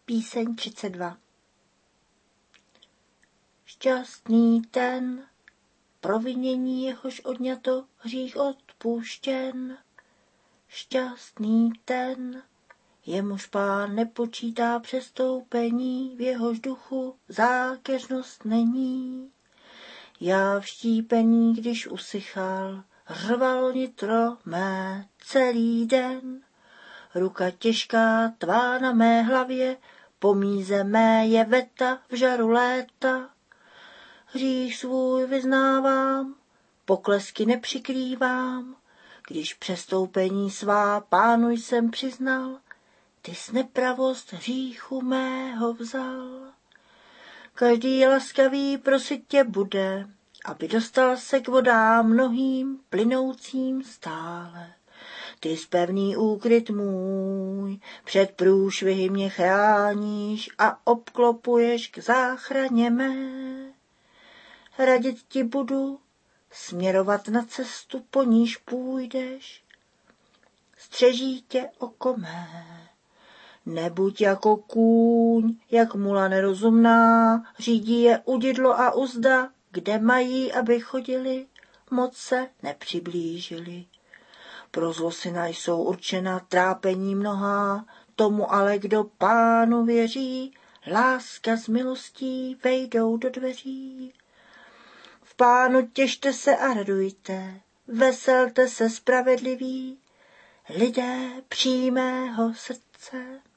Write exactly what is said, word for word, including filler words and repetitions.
Píseň třicet dva. Šťastný ten, provinění jehož odňato, hřích odpuštěn. Šťastný ten, jemuž Pán nepočítá přestoupení, v jehož duchu zákeřnost není. Já vštípený, když usychal, řvalo nitro mé celý den. Ruka těžká tvá na mé hlavě, pomíze mé je veta v žaru léta. Hřích svůj vyznávám, poklesky nepřikrývám, když přestoupení svá Pánu jsem přiznal, ty jsi nepravost hříchu mého vzal. Každý laskavý prosit tě bude, aby dostal se k vodám mnohým, plynoucím stále. Ty jsi pevný úkryt můj, před průšvihy mě chráníš a obklopuješ k záchraně mé. Radit ti budu, směrovat na cestu, po níž půjdeš. Střeží tě oko mé. Nebuď jako kůň, jak mula nerozumná, řídí je udidlo a uzda, kde mají, aby chodili, moc se nepřiblížili. Pro zlosyna jsou určena trápení mnohá, tomu ale, kdo Pánu věří, láska s milostí vejdou do dveří. V Pánu těšte se a radujte, veselte se spravedliví, lidé přímého srdce.